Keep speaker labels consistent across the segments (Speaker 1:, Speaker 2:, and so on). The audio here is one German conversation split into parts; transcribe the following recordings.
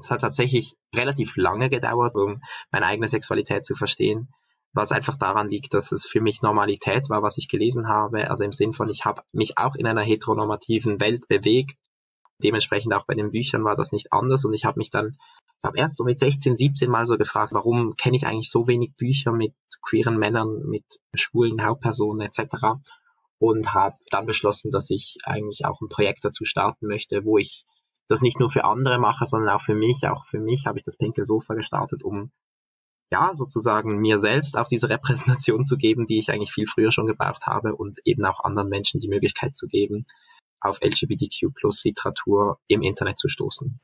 Speaker 1: Es hat tatsächlich relativ lange gedauert, um meine eigene Sexualität zu verstehen, was einfach daran liegt, dass es für mich Normalität war, was ich gelesen habe. Also im Sinn von, ich habe mich auch in einer heteronormativen Welt bewegt. Dementsprechend auch bei den Büchern war das nicht anders. Und ich habe mich dann, ich glaube, erst so mit 16, 17 mal so gefragt, warum kenne ich eigentlich so wenig Bücher mit queeren Männern, mit schwulen Hauptpersonen etc. Und habe dann beschlossen, dass ich eigentlich auch ein Projekt dazu starten möchte, wo ich das nicht nur für andere mache, sondern auch für mich. Auch für mich habe ich das Pinke Sofa gestartet, um ja sozusagen mir selbst auch diese Repräsentation zu geben, die ich eigentlich viel früher schon gebraucht habe und eben auch anderen Menschen die Möglichkeit zu geben, auf LGBTQ+Literatur im Internet zu stoßen.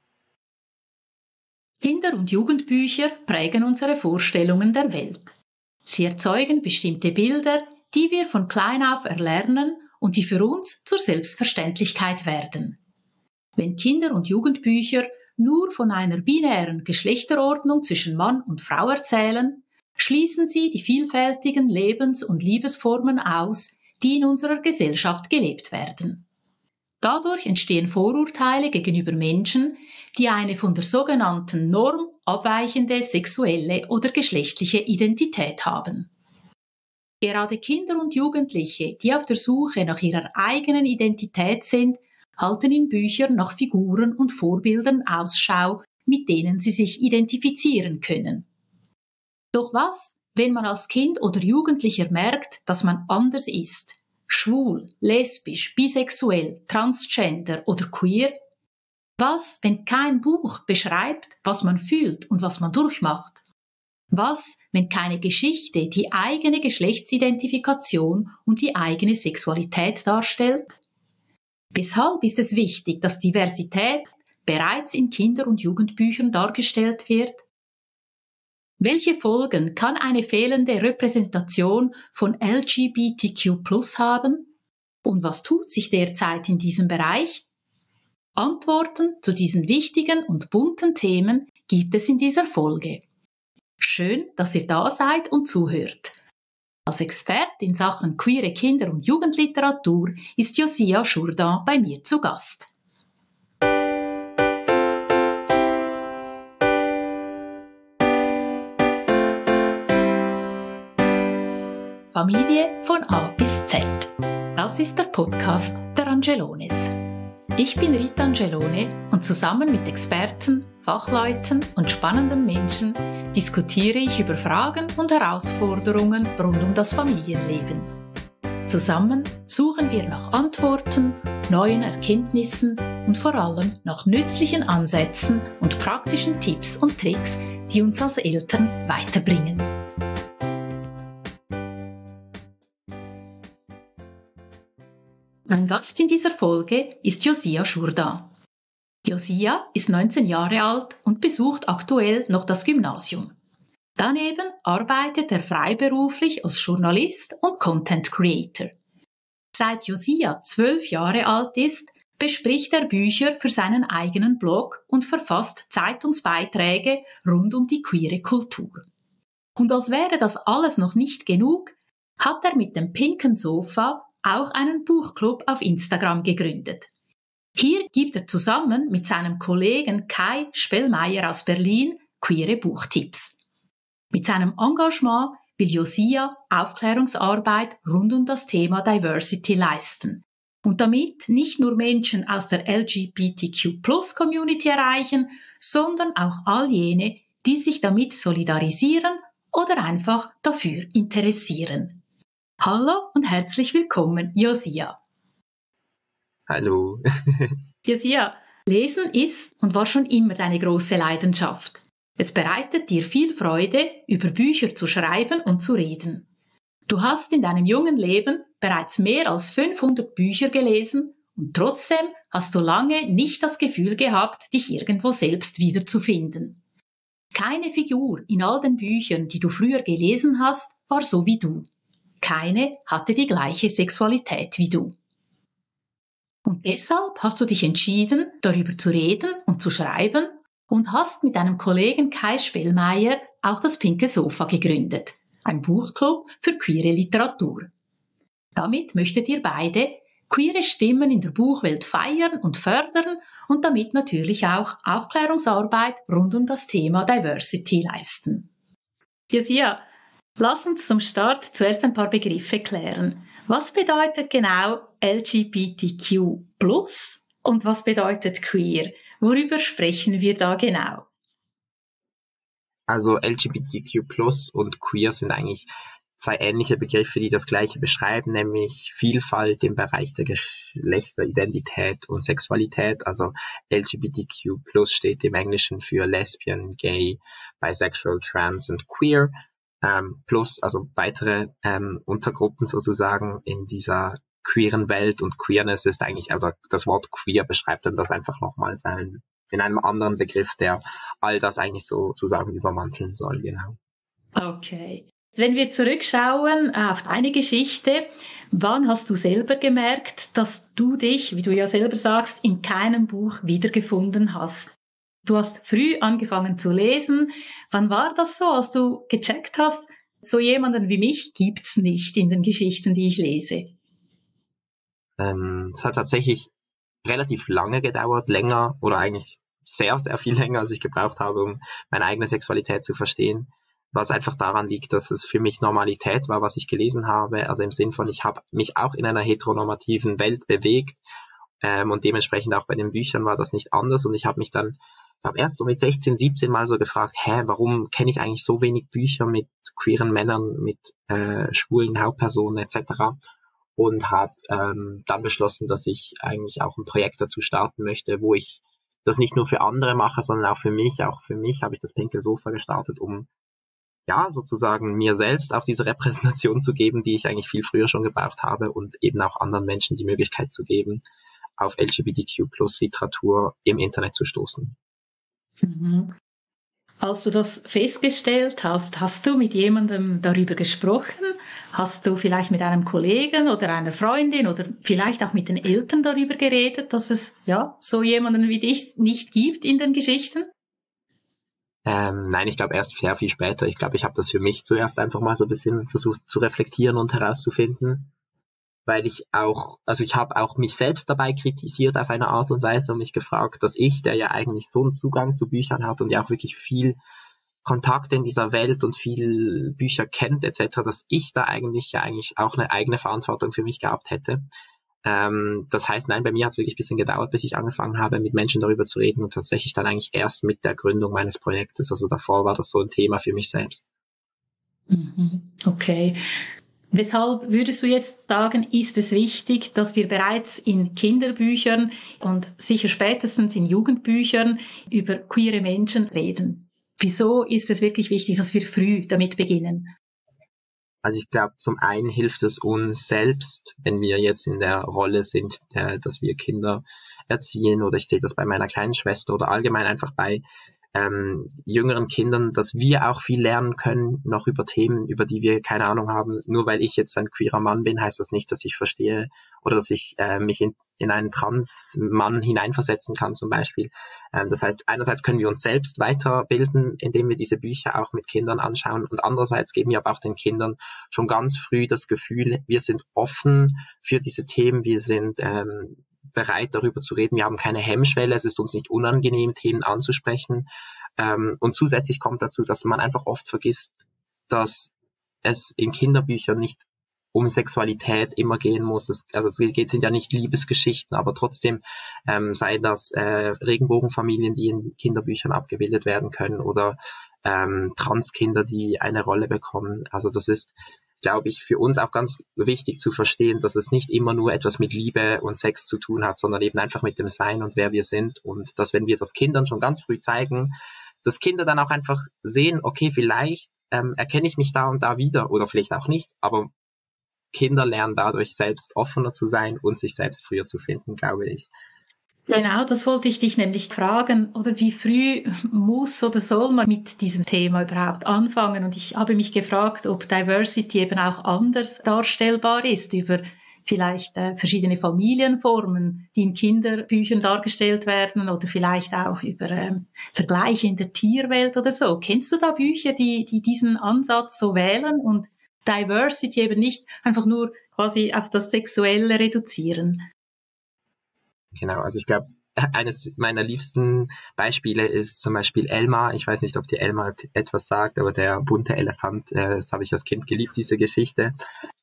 Speaker 2: Kinder- und Jugendbücher prägen unsere Vorstellungen der Welt. Sie erzeugen bestimmte Bilder, die wir von klein auf erlernen und die für uns zur Selbstverständlichkeit werden. Wenn Kinder- und Jugendbücher nur von einer binären Geschlechterordnung zwischen Mann und Frau erzählen, schließen sie die vielfältigen Lebens- und Liebesformen aus, die in unserer Gesellschaft gelebt werden. Dadurch entstehen Vorurteile gegenüber Menschen, die eine von der sogenannten Norm abweichende sexuelle oder geschlechtliche Identität haben. Gerade Kinder und Jugendliche, die auf der Suche nach ihrer eigenen Identität sind, halten in Büchern nach Figuren und Vorbildern Ausschau, mit denen sie sich identifizieren können. Doch was, wenn man als Kind oder Jugendlicher merkt, dass man anders ist? Schwul, lesbisch, bisexuell, transgender oder queer? Was, wenn kein Buch beschreibt, was man fühlt und was man durchmacht? Was, wenn keine Geschichte die eigene Geschlechtsidentifikation und die eigene Sexualität darstellt? Weshalb ist es wichtig, dass Diversität bereits in Kinder- und Jugendbüchern dargestellt wird? Welche Folgen kann eine fehlende Repräsentation von LGBTQ+ haben? Und was tut sich derzeit in diesem Bereich? Antworten zu diesen wichtigen und bunten Themen gibt es in dieser Folge. Schön, dass ihr da seid und zuhört. Als Expert in Sachen queere Kinder- und Jugendliteratur ist Josiah Jourdan bei mir zu Gast. Familie von A bis Z. Das ist der Podcast der Angelones. Ich bin Rita Angelone und zusammen mit Experten, Fachleuten und spannenden Menschen diskutiere ich über Fragen und Herausforderungen rund um das Familienleben. Zusammen suchen wir nach Antworten, neuen Erkenntnissen und vor allem nach nützlichen Ansätzen und praktischen Tipps und Tricks, die uns als Eltern weiterbringen. Mein Gast in dieser Folge ist Josiah Jourdan. Josiah ist 19 Jahre alt und besucht aktuell noch das Gymnasium. Daneben arbeitet er freiberuflich als Journalist und Content Creator. Seit Josiah 12 Jahre alt ist, bespricht er Bücher für seinen eigenen Blog und verfasst Zeitungsbeiträge rund um die queere Kultur. Und als wäre das alles noch nicht genug, hat er mit dem Pinken Sofa auch einen Buchclub auf Instagram gegründet. Hier gibt er zusammen mit seinem Kollegen Kai Spellmeier aus Berlin queere Buchtipps. Mit seinem Engagement will Josiah Aufklärungsarbeit rund um das Thema Diversity leisten und damit nicht nur Menschen aus der LGBTQ+-Community erreichen, sondern auch all jene, die sich damit solidarisieren oder einfach dafür interessieren. Hallo und herzlich willkommen, Josiah.
Speaker 1: Hallo.
Speaker 2: Josiah, Lesen ist und war schon immer deine große Leidenschaft. Es bereitet dir viel Freude, über Bücher zu schreiben und zu reden. Du hast in deinem jungen Leben bereits mehr als 500 Bücher gelesen und trotzdem hast du lange nicht das Gefühl gehabt, dich irgendwo selbst wiederzufinden. Keine Figur in all den Büchern, die du früher gelesen hast, war so wie du. Keine hatte die gleiche Sexualität wie du. Und deshalb hast du dich entschieden, darüber zu reden und zu schreiben und hast mit deinem Kollegen Kai Spellmeier auch das Pinke Sofa gegründet, ein Buchclub für queere Literatur. Damit möchtet ihr beide queere Stimmen in der Buchwelt feiern und fördern und damit natürlich auch Aufklärungsarbeit rund um das Thema Diversity leisten. Josia, lass uns zum Start zuerst ein paar Begriffe klären. Was bedeutet genau LGBTQ+ und was bedeutet queer? Worüber sprechen wir da genau?
Speaker 1: Also LGBTQ+ und queer sind eigentlich zwei ähnliche Begriffe, die das Gleiche beschreiben, nämlich Vielfalt im Bereich der Geschlechteridentität und Sexualität. Also LGBTQ+ steht im Englischen für Lesbian, Gay, Bisexual, Trans und Queer. Plus, also weitere Untergruppen sozusagen in dieser queeren Welt, und Queerness ist eigentlich, also das Wort queer beschreibt dann das einfach nochmals in einem anderen Begriff, der all das eigentlich sozusagen übermanteln soll, genau.
Speaker 2: Okay. Wenn wir zurückschauen auf deine Geschichte, wann hast du selber gemerkt, dass du dich, wie du ja selber sagst, in keinem Buch wiedergefunden hast? Du hast früh angefangen zu lesen. Wann war das so, als du gecheckt hast, so jemanden wie mich gibt's nicht in den Geschichten, die ich lese?
Speaker 1: Es hat tatsächlich relativ lange gedauert, länger oder eigentlich sehr, sehr viel länger, als ich gebraucht habe, um meine eigene Sexualität zu verstehen, was einfach daran liegt, dass es für mich Normalität war, was ich gelesen habe, also im Sinn von, ich habe mich auch in einer heteronormativen Welt bewegt, und dementsprechend auch bei den Büchern war das nicht anders, und ich habe mich dann, ich glaube, erst so mit 16, 17 mal so gefragt, warum kenne ich eigentlich so wenig Bücher mit queeren Männern, mit schwulen Hauptpersonen etc., und habe dann beschlossen, dass ich eigentlich auch ein Projekt dazu starten möchte, wo ich das nicht nur für andere mache, sondern auch für mich. Auch für mich habe ich das Pinke Sofa gestartet, um ja sozusagen mir selbst auch diese Repräsentation zu geben, die ich eigentlich viel früher schon gebraucht habe, und eben auch anderen Menschen die Möglichkeit zu geben, auf LGBTQ+ Literatur im Internet zu stoßen.
Speaker 2: Mhm. Als du das festgestellt hast, hast du mit jemandem darüber gesprochen? Hast du vielleicht mit einem Kollegen oder einer Freundin oder vielleicht auch mit den Eltern darüber geredet, dass es ja so jemanden wie dich nicht gibt in den Geschichten?
Speaker 1: Nein, ich glaube erst sehr viel später. Ich glaube, ich habe das für mich zuerst einfach mal so ein bisschen versucht zu reflektieren und herauszufinden, weil also ich habe auch mich selbst dabei kritisiert auf eine Art und Weise und mich gefragt, dass ich, der ja eigentlich so einen Zugang zu Büchern hat und ja auch wirklich viel Kontakt in dieser Welt und viel Bücher kennt etc., dass ich da eigentlich auch eine eigene Verantwortung für mich gehabt hätte. Das heißt, nein, bei mir hat es wirklich ein bisschen gedauert, bis ich angefangen habe, mit Menschen darüber zu reden, und tatsächlich dann eigentlich erst mit der Gründung meines Projektes. Also davor war das so ein Thema für mich selbst.
Speaker 2: Mhm. Okay. Weshalb würdest du jetzt sagen, ist es wichtig, dass wir bereits in Kinderbüchern und sicher spätestens in Jugendbüchern über queere Menschen reden? Wieso ist es wirklich wichtig, dass wir früh damit beginnen?
Speaker 1: Also ich glaube, zum einen hilft es uns selbst, wenn wir jetzt in der Rolle sind, dass wir Kinder erziehen, oder ich sehe das bei meiner kleinen Schwester oder allgemein einfach bei jüngeren Kindern, dass wir auch viel lernen können, noch über Themen, über die wir keine Ahnung haben. Nur weil ich jetzt ein queerer Mann bin, heißt das nicht, dass ich verstehe oder dass ich mich in einen Trans-Mann hineinversetzen kann zum Beispiel. Das heißt, einerseits können wir uns selbst weiterbilden, indem wir diese Bücher auch mit Kindern anschauen, und andererseits geben wir aber auch den Kindern schon ganz früh das Gefühl, wir sind offen für diese Themen, wir sind bereit, darüber zu reden. Wir haben keine Hemmschwelle, es ist uns nicht unangenehm, Themen anzusprechen. Und zusätzlich kommt dazu, dass man einfach oft vergisst, dass es in Kinderbüchern nicht um Sexualität immer gehen muss. Sind ja nicht Liebesgeschichten, aber trotzdem seien das Regenbogenfamilien, die in Kinderbüchern abgebildet werden können, oder Transkinder, die eine Rolle bekommen. Also das ist, glaube ich, für uns auch ganz wichtig zu verstehen, dass es nicht immer nur etwas mit Liebe und Sex zu tun hat, sondern eben einfach mit dem Sein und wer wir sind, und dass, wenn wir das Kindern schon ganz früh zeigen, dass Kinder dann auch einfach sehen, okay, vielleicht erkenne ich mich da und da wieder oder vielleicht auch nicht, aber Kinder lernen dadurch selbst offener zu sein und sich selbst früher zu finden, glaube ich.
Speaker 2: Genau, das wollte ich dich nämlich fragen, oder wie früh muss oder soll man mit diesem Thema überhaupt anfangen? Und ich habe mich gefragt, ob Diversity eben auch anders darstellbar ist über vielleicht verschiedene Familienformen, die in Kinderbüchern dargestellt werden, oder vielleicht auch über Vergleiche in der Tierwelt oder so. Kennst du da Bücher, die diesen Ansatz so wählen und Diversity eben nicht einfach nur quasi auf das Sexuelle reduzieren?
Speaker 1: Genau, also ich glaube, eines meiner liebsten Beispiele ist zum Beispiel Elmar. Ich weiß nicht, ob dir Elmar etwas sagt, aber der bunte Elefant, das habe ich als Kind geliebt, diese Geschichte.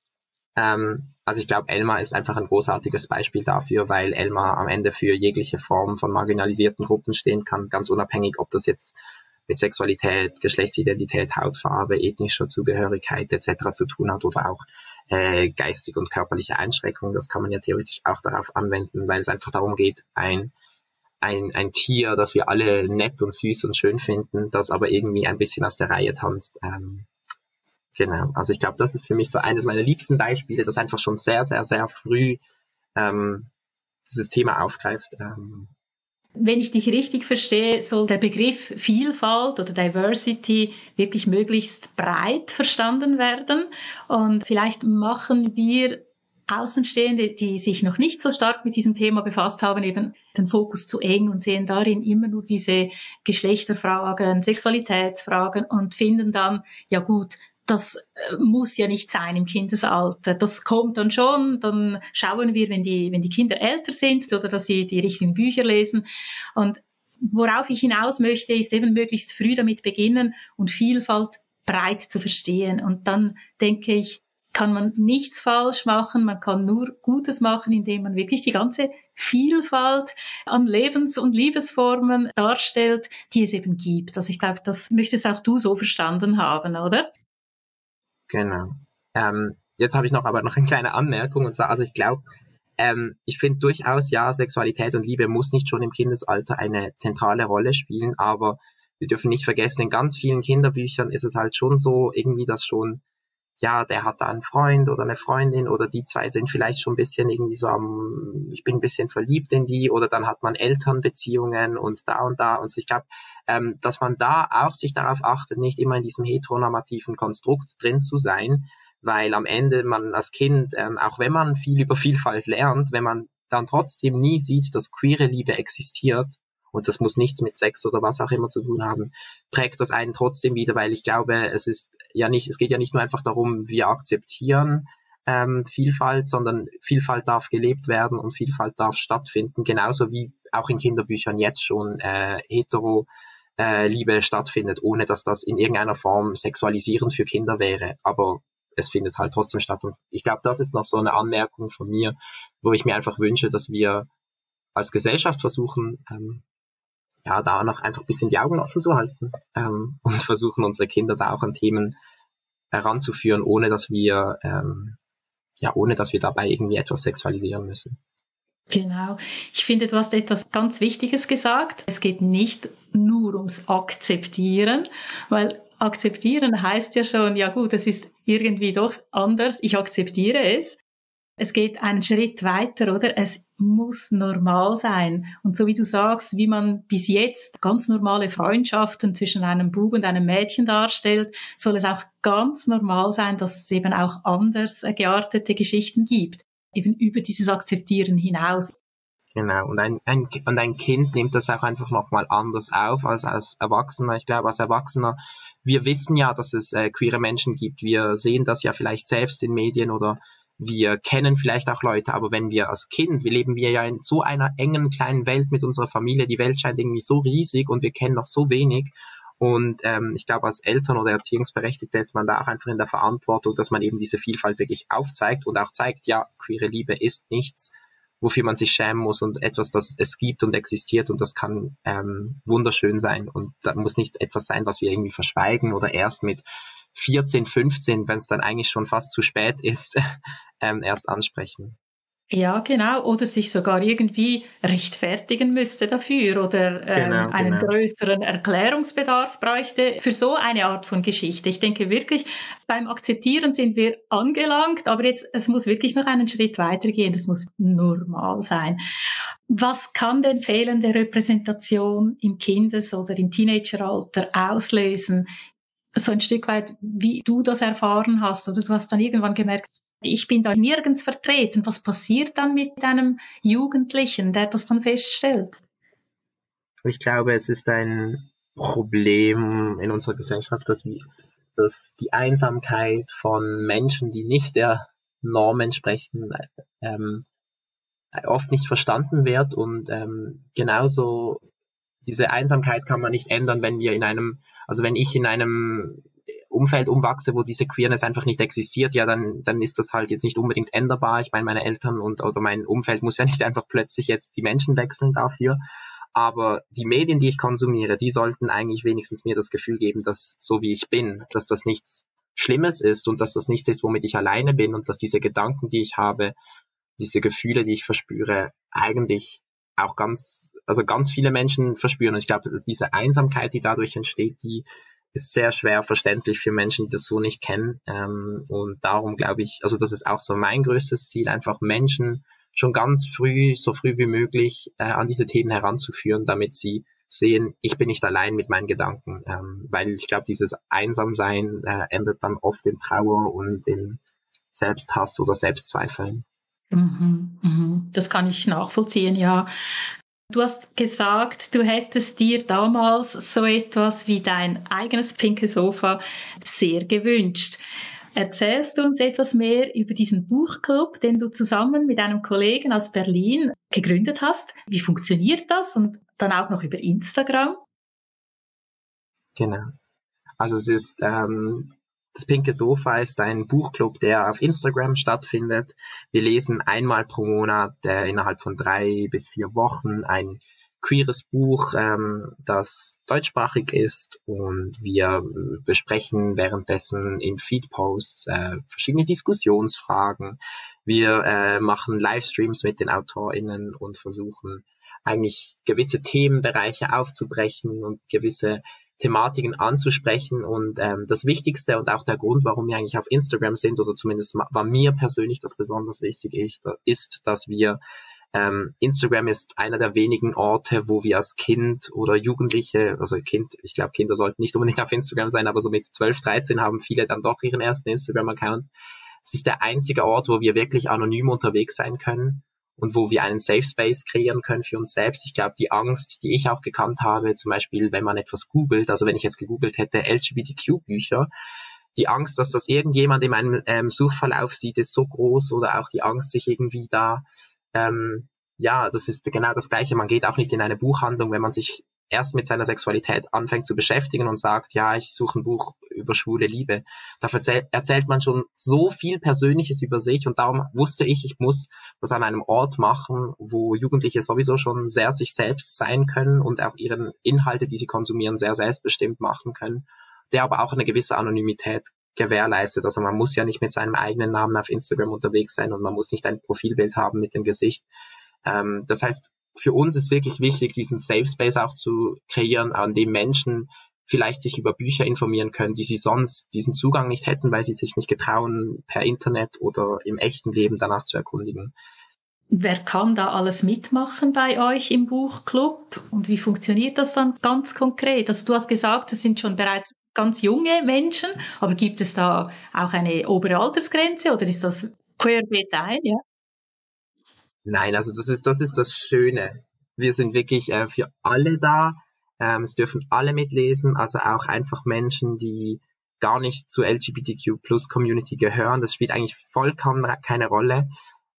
Speaker 1: Also ich glaube, Elmar ist einfach ein großartiges Beispiel dafür, weil Elmar am Ende für jegliche Form von marginalisierten Gruppen stehen kann, ganz unabhängig, ob das jetzt mit Sexualität, Geschlechtsidentität, Hautfarbe, ethnischer Zugehörigkeit etc. zu tun hat oder auch geistige und körperliche Einschränkungen. Das kann man ja theoretisch auch darauf anwenden, weil es einfach darum geht, ein Tier, das wir alle nett und süß und schön finden, das aber irgendwie ein bisschen aus der Reihe tanzt. Genau, also ich glaube, das ist für mich so eines meiner liebsten Beispiele, das einfach schon sehr, sehr, sehr früh dieses Thema aufgreift.
Speaker 2: Wenn ich dich richtig verstehe, soll der Begriff Vielfalt oder Diversity wirklich möglichst breit verstanden werden. Und vielleicht machen wir Außenstehende, die sich noch nicht so stark mit diesem Thema befasst haben, eben den Fokus zu eng und sehen darin immer nur diese Geschlechterfragen, Sexualitätsfragen und finden dann, ja gut, das muss ja nicht sein im Kindesalter. Das kommt dann schon, dann schauen wir, wenn die Kinder älter sind oder dass sie die richtigen Bücher lesen. Und worauf ich hinaus möchte, ist eben möglichst früh damit beginnen und Vielfalt breit zu verstehen. Und dann denke ich, kann man nichts falsch machen, man kann nur Gutes machen, indem man wirklich die ganze Vielfalt an Lebens- und Liebesformen darstellt, die es eben gibt. Also ich glaube, das möchtest auch du so verstanden haben, oder?
Speaker 1: Genau. Jetzt habe ich aber noch eine kleine Anmerkung, und zwar, also ich glaube, ich finde durchaus, ja, Sexualität und Liebe muss nicht schon im Kindesalter eine zentrale Rolle spielen, aber wir dürfen nicht vergessen, in ganz vielen Kinderbüchern ist es halt schon so, irgendwie, dass schon, ja, der hat da einen Freund oder eine Freundin oder die zwei sind vielleicht schon ein bisschen irgendwie so ich bin ein bisschen verliebt in die, oder dann hat man Elternbeziehungen und da und da, und ich glaube, dass man da auch sich darauf achtet, nicht immer in diesem heteronormativen Konstrukt drin zu sein, weil am Ende man als Kind, auch wenn man viel über Vielfalt lernt, wenn man dann trotzdem nie sieht, dass queere Liebe existiert, und das muss nichts mit Sex oder was auch immer zu tun haben, prägt das einen trotzdem wieder, weil ich glaube, es geht ja nicht nur einfach darum, wir akzeptieren Vielfalt, sondern Vielfalt darf gelebt werden und Vielfalt darf stattfinden, genauso wie auch in Kinderbüchern jetzt schon Liebe stattfindet, ohne dass das in irgendeiner Form sexualisierend für Kinder wäre, aber es findet halt trotzdem statt. Und ich glaube, das ist noch so eine Anmerkung von mir, wo ich mir einfach wünsche, dass wir als Gesellschaft versuchen, ja, da noch einfach ein bisschen die Augen offen zu halten und versuchen, unsere Kinder da auch an Themen heranzuführen, ohne dass wir dabei irgendwie etwas sexualisieren müssen.
Speaker 2: Genau. Ich finde, du hast etwas ganz Wichtiges gesagt. Es geht nicht nur ums Akzeptieren, weil akzeptieren heißt ja schon, ja gut, es ist irgendwie doch anders, ich akzeptiere es. Es geht einen Schritt weiter, oder? Es muss normal sein. Und so wie du sagst, wie man bis jetzt ganz normale Freundschaften zwischen einem Bub und einem Mädchen darstellt, soll es auch ganz normal sein, dass es eben auch anders geartete Geschichten gibt. Eben über dieses Akzeptieren hinaus.
Speaker 1: Genau, und ein Kind nimmt das auch einfach nochmal anders auf als Erwachsener. Ich glaube, als Erwachsener, wir wissen ja, dass es queere Menschen gibt. Wir sehen das ja vielleicht selbst in Medien oder wir kennen vielleicht auch Leute, aber wenn wir als Kind, leben wir ja in so einer engen kleinen Welt mit unserer Familie, die Welt scheint irgendwie so riesig und wir kennen noch so wenig. Und ich glaube, als Eltern oder Erziehungsberechtigte ist man da auch einfach in der Verantwortung, dass man eben diese Vielfalt wirklich aufzeigt und auch zeigt, ja, queere Liebe ist nichts, wofür man sich schämen muss, und etwas, das es gibt und existiert, und das kann wunderschön sein, und da muss nicht etwas sein, was wir irgendwie verschweigen oder erst mit 14, 15, wenn es dann eigentlich schon fast zu spät ist, erst ansprechen.
Speaker 2: Ja, genau. Oder sich sogar irgendwie rechtfertigen müsste dafür oder
Speaker 1: Genau,
Speaker 2: einen
Speaker 1: genau.
Speaker 2: größeren Erklärungsbedarf bräuchte für so eine Art von Geschichte. Ich denke wirklich, beim Akzeptieren sind wir angelangt, aber jetzt, es muss wirklich noch einen Schritt weitergehen. Das muss normal sein. Was kann denn fehlende Repräsentation im Kindes- oder im Teenageralter auslösen? So ein Stück weit, wie du das erfahren hast, oder du hast dann irgendwann gemerkt, ich bin da nirgends vertreten. Was passiert dann mit einem Jugendlichen, der das dann feststellt?
Speaker 1: Ich glaube, es ist ein Problem in unserer Gesellschaft, dass die Einsamkeit von Menschen, die nicht der Norm entsprechen, oft nicht verstanden wird und genauso diese Einsamkeit kann man nicht ändern, wenn wenn ich in einem Umfeld umwachse, wo diese Queerness einfach nicht existiert, ja, dann ist das halt jetzt nicht unbedingt änderbar. Ich meine, meine Eltern oder mein Umfeld muss ja nicht einfach plötzlich jetzt die Menschen wechseln dafür. Aber die Medien, die ich konsumiere, die sollten eigentlich wenigstens mir das Gefühl geben, dass so wie ich bin, dass das nichts Schlimmes ist und dass das nichts ist, womit ich alleine bin und dass diese Gedanken, die ich habe, diese Gefühle, die ich verspüre, eigentlich auch ganz viele Menschen verspüren. Und ich glaube, diese Einsamkeit, die dadurch entsteht, die ist sehr schwer verständlich für Menschen, die das so nicht kennen. Und darum glaube ich, also das ist auch so mein größtes Ziel, einfach Menschen schon ganz früh, so früh wie möglich, an diese Themen heranzuführen, damit sie sehen, ich bin nicht allein mit meinen Gedanken. Weil ich glaube, dieses Einsamsein endet dann oft in Trauer und in Selbsthass oder Selbstzweifeln.
Speaker 2: Das kann ich nachvollziehen, ja. Du hast gesagt, du hättest dir damals so etwas wie dein eigenes pinkes Sofa sehr gewünscht. Erzählst du uns etwas mehr über diesen Buchclub, den du zusammen mit einem Kollegen aus Berlin gegründet hast? Wie funktioniert das? Und dann auch noch über Instagram?
Speaker 1: Genau. Also es ist das Pinke Sofa ist ein Buchclub, der auf Instagram stattfindet. Wir lesen einmal pro Monat innerhalb von 3 bis 4 Wochen ein queeres Buch, das deutschsprachig ist, und wir besprechen währenddessen in Feedposts verschiedene Diskussionsfragen. Wir machen Livestreams mit den AutorInnen und versuchen eigentlich gewisse Themenbereiche aufzubrechen und gewisse Thematiken anzusprechen, und das Wichtigste und auch der Grund, warum wir eigentlich auf Instagram sind, oder zumindest war mir persönlich das besonders wichtig ist, dass wir Instagram ist einer der wenigen Orte, wo wir als Kind oder Jugendliche, also ich glaube, Kinder sollten nicht unbedingt auf Instagram sein, aber so mit 12, 13 haben viele dann doch ihren ersten Instagram-Account. Es ist der einzige Ort, wo wir wirklich anonym unterwegs sein können und wo wir einen Safe Space kreieren können für uns selbst. Ich glaube, die Angst, die ich auch gekannt habe, zum Beispiel, wenn man etwas googelt, also wenn ich jetzt gegoogelt hätte, LGBTQ-Bücher, die Angst, dass das irgendjemand in meinem Suchverlauf sieht, ist so groß, oder auch die Angst, sich irgendwie da, das ist genau das Gleiche. Man geht auch nicht in eine Buchhandlung, wenn man sich erst mit seiner Sexualität anfängt zu beschäftigen und sagt, ja, ich suche ein Buch über schwule Liebe. Da erzählt man schon so viel Persönliches über sich, und darum wusste ich muss das an einem Ort machen, wo Jugendliche sowieso schon sehr sich selbst sein können und auch ihre Inhalte, die sie konsumieren, sehr selbstbestimmt machen können, der aber auch eine gewisse Anonymität gewährleistet. Also man muss ja nicht mit seinem eigenen Namen auf Instagram unterwegs sein und man muss nicht ein Profilbild haben mit dem Gesicht. Das heißt, für uns ist wirklich wichtig, diesen Safe Space auch zu kreieren, an dem Menschen vielleicht sich über Bücher informieren können, die sie sonst diesen Zugang nicht hätten, weil sie sich nicht getrauen, per Internet oder im echten Leben danach zu erkundigen.
Speaker 2: Wer kann da alles mitmachen bei euch im Buchclub und wie funktioniert das dann ganz konkret? Also du hast gesagt, es sind schon bereits ganz junge Menschen, aber gibt es da auch eine obere Altersgrenze oder ist das querbeet ein? Ja?
Speaker 1: Nein, also das ist das Schöne. Wir sind wirklich für alle da. Es dürfen alle mitlesen, also auch einfach Menschen, die gar nicht zur LGBTQ+-Community gehören. Das spielt eigentlich vollkommen keine Rolle,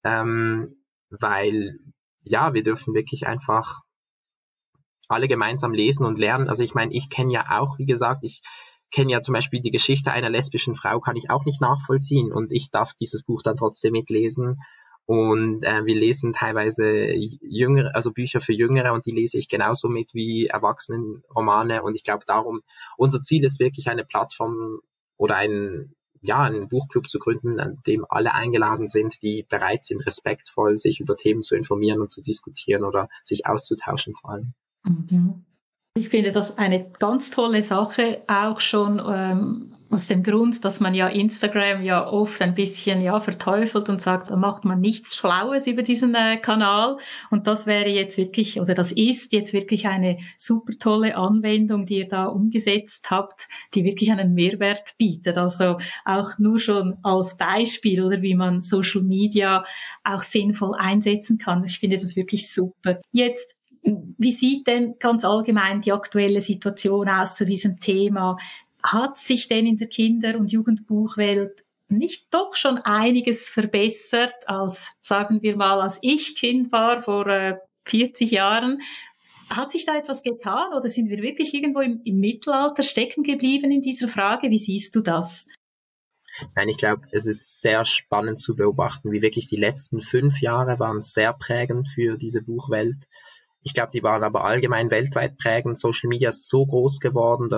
Speaker 1: weil ja, wir dürfen wirklich einfach alle gemeinsam lesen und lernen. Also ich meine, ich kenne ja auch, wie gesagt, ich kenne ja zum Beispiel die Geschichte einer lesbischen Frau, kann ich auch nicht nachvollziehen, und ich darf dieses Buch dann trotzdem mitlesen. Und wir lesen teilweise Jüngere, also Bücher für Jüngere, und die lese ich genauso mit wie Erwachsenenromane. Und ich glaube darum, unser Ziel ist wirklich eine Plattform oder einen Buchclub zu gründen, an dem alle eingeladen sind, die bereit sind, respektvoll sich über Themen zu informieren und zu diskutieren oder sich auszutauschen vor allem.
Speaker 2: Mhm. Ich finde das eine ganz tolle Sache, auch schon aus dem Grund, dass man ja Instagram ja oft ein bisschen verteufelt und sagt, da macht man nichts Schlaues über diesen Kanal. Und das wäre jetzt wirklich, oder das ist jetzt wirklich eine super tolle Anwendung, die ihr da umgesetzt habt, die wirklich einen Mehrwert bietet. Also auch nur schon als Beispiel, oder wie man Social Media auch sinnvoll einsetzen kann. Ich finde das wirklich super. Jetzt, wie sieht denn ganz allgemein die aktuelle Situation aus zu diesem Thema? Hat sich denn in der Kinder- und Jugendbuchwelt nicht doch schon einiges verbessert als, sagen wir mal, als ich Kind war vor 40 Jahren. Hat sich da etwas getan oder sind wir wirklich irgendwo im Mittelalter stecken geblieben in dieser Frage? Wie siehst du das?
Speaker 1: Nein, ich glaube, es ist sehr spannend zu beobachten, wie wirklich die letzten 5 Jahre waren sehr prägend für diese Buchwelt. Ich glaube, die waren aber allgemein weltweit prägend. Social Media ist so groß geworden,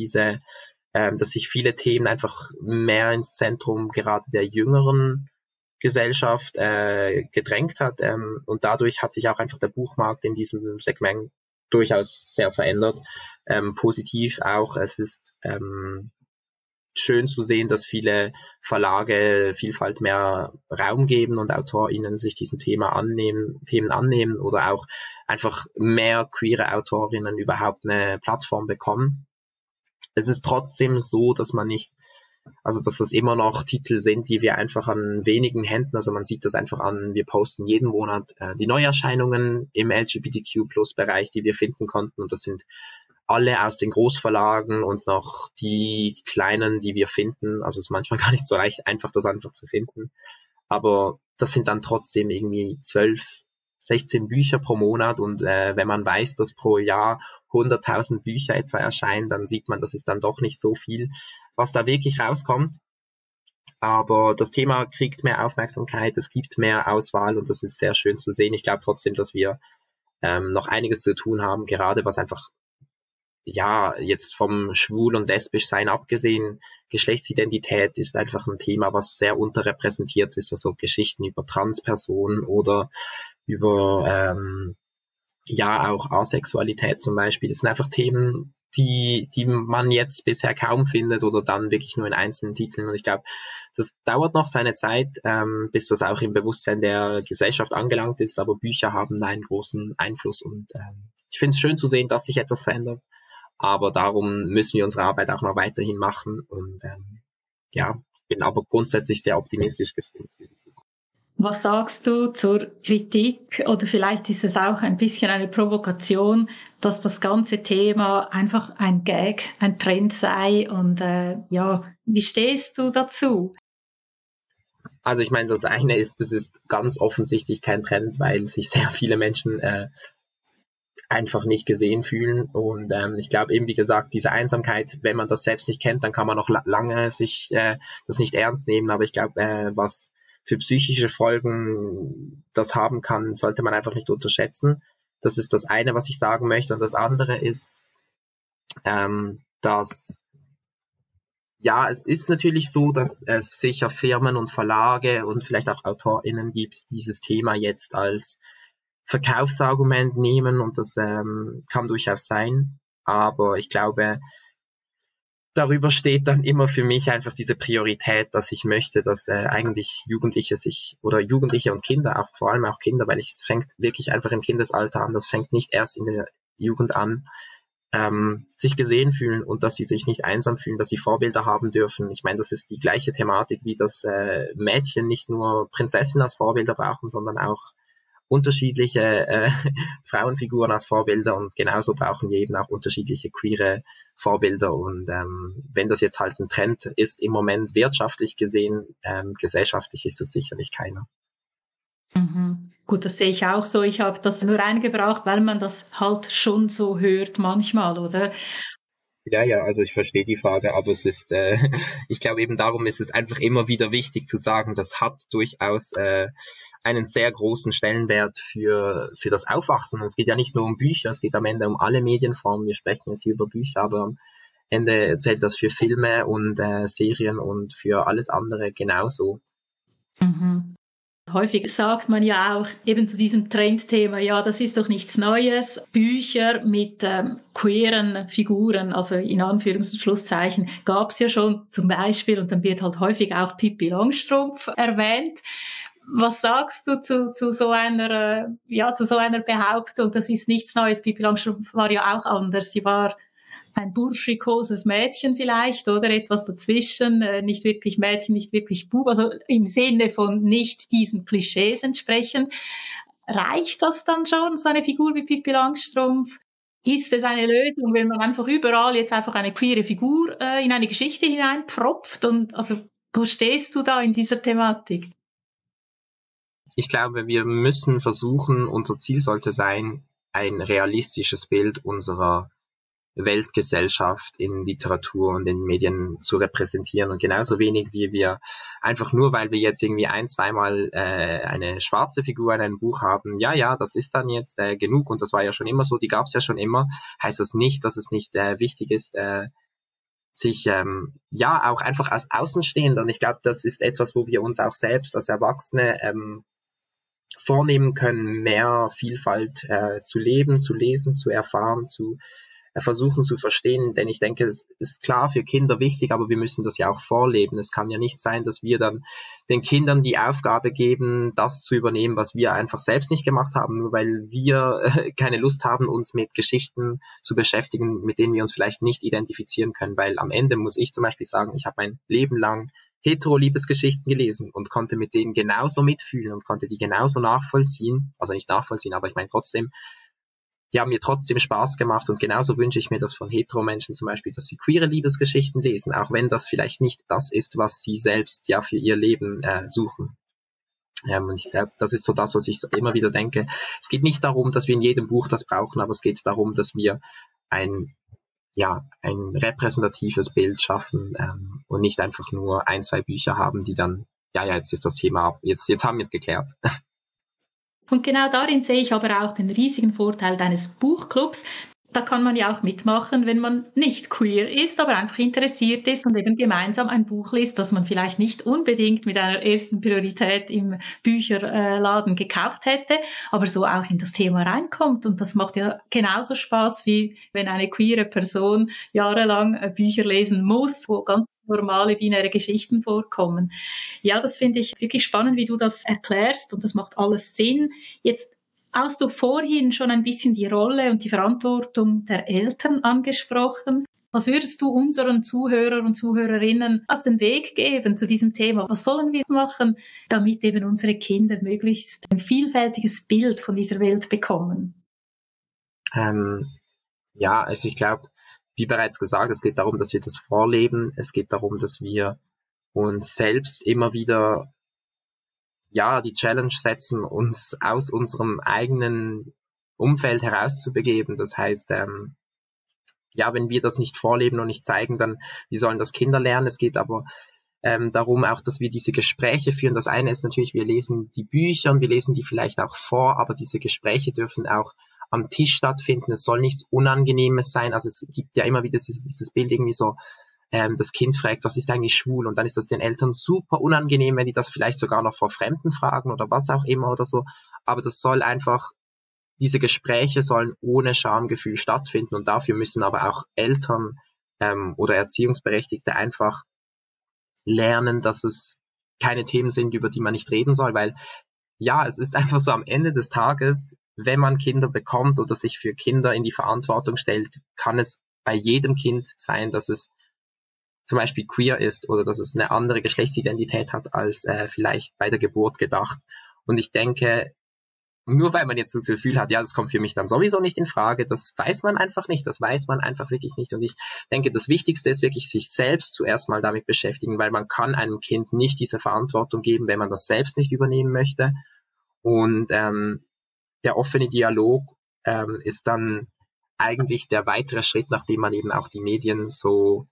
Speaker 1: dass sich viele Themen einfach mehr ins Zentrum gerade der jüngeren Gesellschaft gedrängt hat. Und dadurch hat sich auch einfach der Buchmarkt in diesem Segment durchaus sehr verändert. Positiv auch, es ist schön zu sehen, dass viele Verlage Vielfalt mehr Raum geben und AutorInnen sich diesen Themen annehmen oder auch einfach mehr queere AutorInnen überhaupt eine Plattform bekommen. Es ist trotzdem so, dass dass das immer noch Titel sind, die wir einfach an wenigen Händen, also man sieht das einfach an, wir posten jeden Monat die Neuerscheinungen im LGBTQ+-Bereich, die wir finden konnten, und das sind alle aus den Großverlagen und noch die kleinen, die wir finden. Also es ist manchmal gar nicht so leicht, das einfach zu finden. Aber das sind dann trotzdem irgendwie 12, 16 Bücher pro Monat, und wenn man weiß, dass pro Jahr 100.000 Bücher etwa erscheinen, dann sieht man, das ist dann doch nicht so viel, was da wirklich rauskommt. Aber das Thema kriegt mehr Aufmerksamkeit, es gibt mehr Auswahl, und das ist sehr schön zu sehen. Ich glaube trotzdem, dass wir noch einiges zu tun haben, gerade was einfach, ja, jetzt vom Schwul- und Lesbischsein abgesehen, Geschlechtsidentität ist einfach ein Thema, was sehr unterrepräsentiert ist. Also Geschichten über Transpersonen oder über ja auch Asexualität zum Beispiel. Das sind einfach Themen, die man jetzt bisher kaum findet oder dann wirklich nur in einzelnen Titeln. Und ich glaube, das dauert noch seine Zeit, bis das auch im Bewusstsein der Gesellschaft angelangt ist. Aber Bücher haben da einen großen Einfluss, und ich finde es schön zu sehen, dass sich etwas verändert. Aber darum müssen wir unsere Arbeit auch noch weiterhin machen. Und ja, bin aber grundsätzlich sehr optimistisch gestimmt.
Speaker 2: Was sagst du zur Kritik, oder vielleicht ist es auch ein bisschen eine Provokation, dass das ganze Thema einfach ein Gag, ein Trend sei, und ja, wie stehst du dazu?
Speaker 1: Also ich meine, das ist ganz offensichtlich kein Trend, weil sich sehr viele Menschen einfach nicht gesehen fühlen. Und ich glaube eben, wie gesagt, diese Einsamkeit, wenn man das selbst nicht kennt, dann kann man noch lange sich das nicht ernst nehmen. Aber ich glaube, was für psychische Folgen das haben kann, sollte man einfach nicht unterschätzen. Das ist das eine, was ich sagen möchte. Und das andere ist, dass ja, es ist natürlich so, dass es sicher Firmen und Verlage und vielleicht auch AutorInnen gibt, die dieses Thema jetzt als Verkaufsargument nehmen, und das kann durchaus sein. Aber ich glaube, darüber steht dann immer für mich einfach diese Priorität, dass ich möchte, dass eigentlich Jugendliche und Kinder, auch vor allem auch Kinder, weil es fängt wirklich einfach im Kindesalter an, das fängt nicht erst in der Jugend an, sich gesehen fühlen und dass sie sich nicht einsam fühlen, dass sie Vorbilder haben dürfen. Ich meine, das ist die gleiche Thematik, wie das Mädchen nicht nur Prinzessinnen als Vorbilder brauchen, sondern auch unterschiedliche Frauenfiguren als Vorbilder, und genauso brauchen wir eben auch unterschiedliche queere Vorbilder. Und wenn das jetzt halt ein Trend ist im Moment wirtschaftlich gesehen, gesellschaftlich ist es sicherlich keiner.
Speaker 2: Mhm. Gut, das sehe ich auch so. Ich habe das nur eingebracht, weil man das halt schon so hört manchmal, oder?
Speaker 1: Ja, also ich verstehe die Frage, aber ich glaube eben darum ist es einfach immer wieder wichtig zu sagen, das hat durchaus einen sehr großen Stellenwert für das Aufwachsen. Und es geht ja nicht nur um Bücher, es geht am Ende um alle Medienformen. Wir sprechen jetzt hier über Bücher, aber am Ende zählt das für Filme und Serien und für alles andere genauso.
Speaker 2: Mhm. Häufig sagt man ja auch eben zu diesem Trendthema, ja, das ist doch nichts Neues. Bücher mit queeren Figuren, also in Anführungs- und Schlusszeichen, gab es ja schon zum Beispiel, und dann wird halt häufig auch Pippi Langstrumpf erwähnt. Was sagst du zu so einer, zu so einer Behauptung? Das ist nichts Neues. Pippi Langstrumpf war ja auch anders. Sie war ein burschikoses Mädchen vielleicht, oder etwas dazwischen, nicht wirklich Mädchen, nicht wirklich Bub, also im Sinne von nicht diesen Klischees entsprechen. Reicht das dann schon, so eine Figur wie Pippi Langstrumpf? Ist es eine Lösung, wenn man einfach überall jetzt einfach eine queere Figur in eine Geschichte hineinpfropft? Und also Wo stehst du da in dieser Thematik?
Speaker 1: Ich glaube, wir müssen versuchen, unser Ziel sollte sein, ein realistisches Bild unserer Weltgesellschaft in Literatur und in Medien zu repräsentieren und genauso wenig wie wir einfach nur, weil wir jetzt irgendwie zweimal eine schwarze Figur in einem Buch haben, ja, das ist dann jetzt genug und das war ja schon immer so, die gab es ja schon immer, heißt das nicht, dass es nicht wichtig ist, sich auch einfach als Außenstehender, und ich glaube, das ist etwas, wo wir uns auch selbst als Erwachsene vornehmen können, mehr Vielfalt zu leben, zu lesen, zu erfahren, zu versuchen zu verstehen, denn ich denke, es ist klar für Kinder wichtig, aber wir müssen das ja auch vorleben. Es kann ja nicht sein, dass wir dann den Kindern die Aufgabe geben, das zu übernehmen, was wir einfach selbst nicht gemacht haben, nur weil wir keine Lust haben, uns mit Geschichten zu beschäftigen, mit denen wir uns vielleicht nicht identifizieren können, weil am Ende muss ich zum Beispiel sagen, ich habe mein Leben lang Hetero-Liebesgeschichten gelesen und konnte mit denen genauso mitfühlen und konnte die genauso nachvollziehen, also nicht nachvollziehen, aber ich meine trotzdem, die haben mir trotzdem Spaß gemacht und genauso wünsche ich mir das von Hetero-Menschen zum Beispiel, dass sie queere Liebesgeschichten lesen, auch wenn das vielleicht nicht das ist, was sie selbst ja für ihr Leben suchen. Und ich glaube, das ist so das, was ich immer wieder denke. Es geht nicht darum, dass wir in jedem Buch das brauchen, aber es geht darum, dass wir ein repräsentatives Bild schaffen und nicht einfach nur 1, 2 Bücher haben, die dann, jetzt ist das Thema ab, jetzt haben wir es geklärt.
Speaker 2: Und genau darin sehe ich aber auch den riesigen Vorteil deines Buchclubs. Da kann man ja auch mitmachen, wenn man nicht queer ist, aber einfach interessiert ist und eben gemeinsam ein Buch liest, das man vielleicht nicht unbedingt mit einer ersten Priorität im Bücherladen gekauft hätte, aber so auch in das Thema reinkommt. Und das macht ja genauso Spaß, wie wenn eine queere Person jahrelang Bücher lesen muss, wo ganz normale binäre Geschichten vorkommen. Ja, das finde ich wirklich spannend, wie du das erklärst und das macht alles Sinn. Jetzt hast du vorhin schon ein bisschen die Rolle und die Verantwortung der Eltern angesprochen. Was würdest du unseren Zuhörern und Zuhörerinnen auf den Weg geben zu diesem Thema? Was sollen wir machen, damit eben unsere Kinder möglichst ein vielfältiges Bild von dieser Welt bekommen?
Speaker 1: Also ich glaube, wie bereits gesagt, es geht darum, dass wir das vorleben. Es geht darum, dass wir uns selbst immer wieder die Challenge setzen, uns aus unserem eigenen Umfeld herauszubegeben. Das heißt, wenn wir das nicht vorleben und nicht zeigen, dann wie sollen das Kinder lernen? Es geht aber darum auch, dass wir diese Gespräche führen. Das eine ist natürlich, wir lesen die Bücher und wir lesen die vielleicht auch vor, aber diese Gespräche dürfen auch am Tisch stattfinden. Es soll nichts Unangenehmes sein. Also es gibt ja immer wieder dieses Bild irgendwie so, das Kind fragt, was ist eigentlich schwul? Und dann ist das den Eltern super unangenehm, wenn die das vielleicht sogar noch vor Fremden fragen oder was auch immer oder so. Aber das soll einfach, diese Gespräche sollen ohne Schamgefühl stattfinden und dafür müssen aber auch Eltern oder Erziehungsberechtigte einfach lernen, dass es keine Themen sind, über die man nicht reden soll, weil es ist einfach so am Ende des Tages, wenn man Kinder bekommt oder sich für Kinder in die Verantwortung stellt, kann es bei jedem Kind sein, dass es zum Beispiel queer ist oder dass es eine andere Geschlechtsidentität hat als vielleicht bei der Geburt gedacht. Und ich denke, nur weil man jetzt das Gefühl hat, das kommt für mich dann sowieso nicht in Frage, das weiß man einfach nicht, das weiß man einfach wirklich nicht. Und ich denke, das Wichtigste ist wirklich, sich selbst zuerst mal damit beschäftigen, weil man kann einem Kind nicht diese Verantwortung geben, wenn man das selbst nicht übernehmen möchte. Und der offene Dialog ist dann eigentlich der weitere Schritt, nachdem man eben auch die Medien so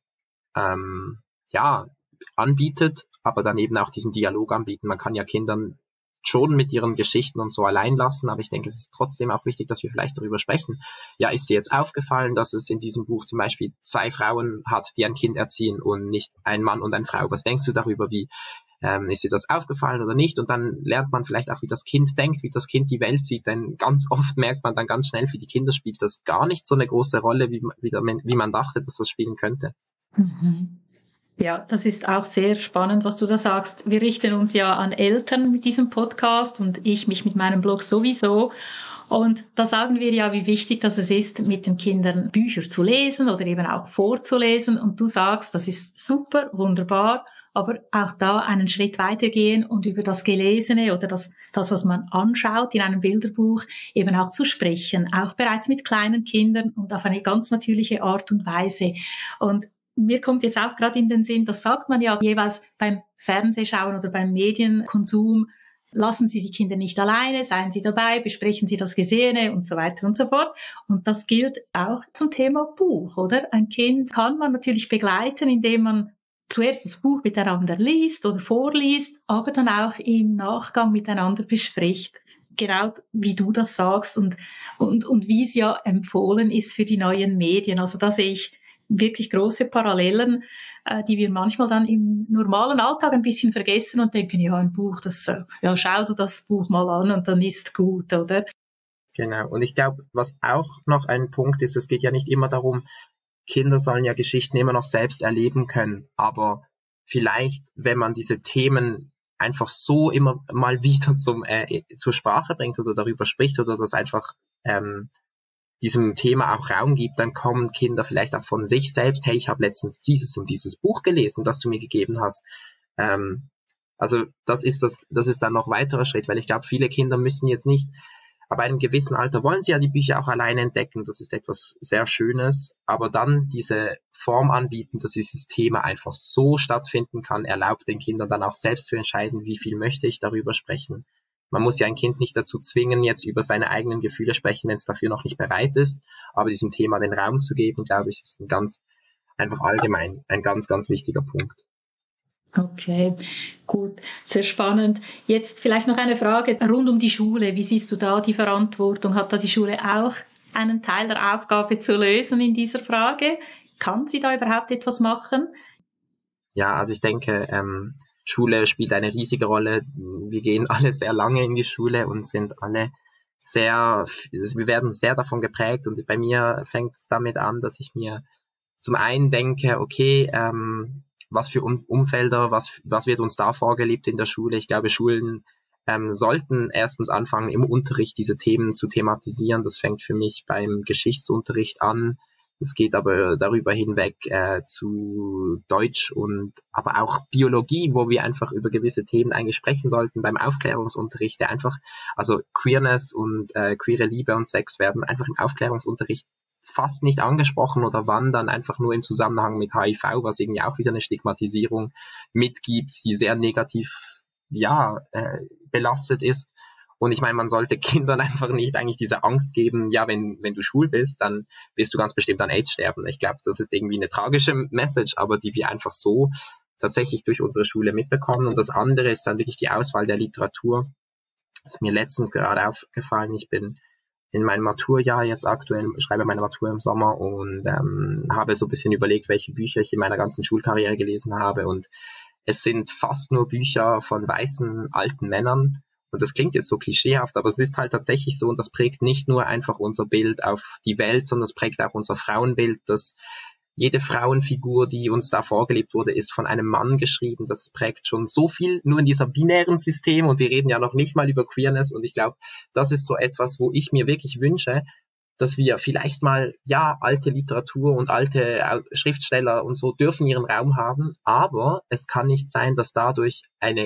Speaker 1: anbietet, aber dann eben auch diesen Dialog anbieten. Man kann ja Kindern schon mit ihren Geschichten und so allein lassen, aber ich denke, es ist trotzdem auch wichtig, dass wir vielleicht darüber sprechen. Ja, ist dir jetzt aufgefallen, dass es in diesem Buch zum Beispiel 2 Frauen hat, die ein Kind erziehen und nicht ein Mann und eine Frau? Was denkst du darüber? Wie ist dir das aufgefallen oder nicht? Und dann lernt man vielleicht auch, wie das Kind denkt, wie das Kind die Welt sieht, denn ganz oft merkt man dann ganz schnell, für die Kinder spielt das gar nicht so eine große Rolle, wie man dachte, dass das spielen könnte.
Speaker 2: Mhm. Ja, das ist auch sehr spannend, was du da sagst. Wir richten uns ja an Eltern mit diesem Podcast und ich mich mit meinem Blog sowieso. Und da sagen wir ja, wie wichtig das ist, mit den Kindern Bücher zu lesen oder eben auch vorzulesen. Und du sagst, das ist super, wunderbar, aber auch da einen Schritt weitergehen und über das Gelesene oder das, was man anschaut in einem Bilderbuch, eben auch zu sprechen, auch bereits mit kleinen Kindern und auf eine ganz natürliche Art und Weise. Und Mir kommt jetzt auch gerade in den Sinn, das sagt man ja jeweils beim Fernsehschauen oder beim Medienkonsum, lassen Sie die Kinder nicht alleine, seien Sie dabei, besprechen Sie das Gesehene und so weiter und so fort. Und das gilt auch zum Thema Buch, oder? Ein Kind kann man natürlich begleiten, indem man zuerst das Buch miteinander liest oder vorliest, aber dann auch im Nachgang miteinander bespricht. Genau wie du das sagst und wie es ja empfohlen ist für die neuen Medien. Also da sehe ich wirklich große Parallelen, die wir manchmal dann im normalen Alltag ein bisschen vergessen und denken, ja, ein Buch, ja, schau du das Buch mal an und dann ist gut, oder?
Speaker 1: Genau. Und ich glaube, was auch noch ein Punkt ist, es geht ja nicht immer darum, Kinder sollen ja Geschichten immer noch selbst erleben können, aber vielleicht, wenn man diese Themen einfach so immer mal wieder zur Sprache bringt oder darüber spricht oder das einfach diesem Thema auch Raum gibt, dann kommen Kinder vielleicht auch von sich selbst, hey, ich habe letztens dieses und dieses Buch gelesen, das du mir gegeben hast. Also das ist dann noch weiterer Schritt, weil ich glaube, viele Kinder müssen jetzt nicht, aber einem gewissen Alter wollen sie ja die Bücher auch alleine entdecken, das ist etwas sehr Schönes, aber dann diese Form anbieten, dass dieses Thema einfach so stattfinden kann, erlaubt den Kindern dann auch selbst zu entscheiden, wie viel möchte ich darüber sprechen. Man muss ja ein Kind nicht dazu zwingen, jetzt über seine eigenen Gefühle sprechen, wenn es dafür noch nicht bereit ist, aber diesem Thema den Raum zu geben, glaube ich, ist einfach allgemein ein ganz, ganz wichtiger Punkt.
Speaker 2: Okay, gut, sehr spannend. Jetzt vielleicht noch eine Frage rund um die Schule. Wie siehst du da die Verantwortung? Hat da die Schule auch einen Teil der Aufgabe zu lösen in dieser Frage? Kann sie da überhaupt etwas machen?
Speaker 1: Ja, also ich denke, Schule spielt eine riesige Rolle. Wir gehen alle sehr lange in die Schule und sind alle wir werden sehr davon geprägt und bei mir fängt es damit an, dass ich mir zum einen denke, okay, was für Umfelder, was wird uns da vorgelebt in der Schule? Ich glaube, Schulen sollten erstens anfangen, im Unterricht diese Themen zu thematisieren. Das fängt für mich beim Geschichtsunterricht an. Es geht aber darüber hinweg zu Deutsch und aber auch Biologie, wo wir einfach über gewisse Themen eigentlich sprechen sollten beim Aufklärungsunterricht, der einfach, also Queerness und queere Liebe und Sex werden einfach im Aufklärungsunterricht fast nicht angesprochen oder wann dann einfach nur im Zusammenhang mit HIV, was irgendwie auch wieder eine Stigmatisierung mitgibt, die sehr negativ, belastet ist. Und ich meine, man sollte Kindern einfach nicht eigentlich diese Angst geben, ja, wenn du schwul bist, dann wirst du ganz bestimmt an AIDS sterben. Ich glaube, das ist irgendwie eine tragische Message, aber die wir einfach so tatsächlich durch unsere Schule mitbekommen. Und das andere ist dann wirklich die Auswahl der Literatur. Das ist mir letztens gerade aufgefallen. Ich bin in meinem Maturjahr jetzt aktuell, schreibe meine Matur im Sommer und habe so ein bisschen überlegt, welche Bücher ich in meiner ganzen Schulkarriere gelesen habe. Und es sind fast nur Bücher von weißen alten Männern. Und das klingt jetzt so klischeehaft, aber es ist halt tatsächlich so und das prägt nicht nur einfach unser Bild auf die Welt, sondern es prägt auch unser Frauenbild, dass jede Frauenfigur, die uns da vorgelebt wurde, ist von einem Mann geschrieben. Das prägt schon so viel nur in dieser binären System und wir reden ja noch nicht mal über Queerness und ich glaube, das ist so etwas, wo ich mir wirklich wünsche, dass wir vielleicht mal, ja, alte Literatur und alte Schriftsteller und so dürfen ihren Raum haben, aber es kann nicht sein, dass dadurch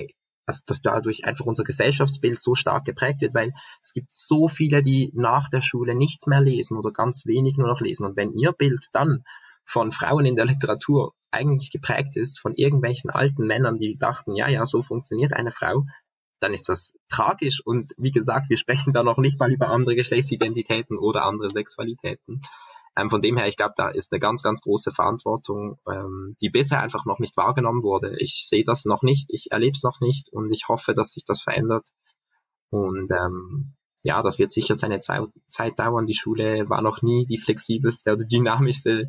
Speaker 1: einfach unser Gesellschaftsbild so stark geprägt wird, weil es gibt so viele, die nach der Schule nichts mehr lesen oder ganz wenig nur noch lesen. Und wenn ihr Bild dann von Frauen in der Literatur eigentlich geprägt ist von irgendwelchen alten Männern, die dachten, ja, so funktioniert eine Frau, dann ist das tragisch. Und wie gesagt, wir sprechen da noch nicht mal über andere Geschlechtsidentitäten oder andere Sexualitäten. Von dem her, ich glaube, da ist eine ganz, ganz große Verantwortung, die bisher einfach noch nicht wahrgenommen wurde. Ich sehe das noch nicht, ich erlebe es noch nicht und ich hoffe, dass sich das verändert. Und das wird sicher seine Zeit dauern. Die Schule war noch nie die flexibelste oder dynamischste,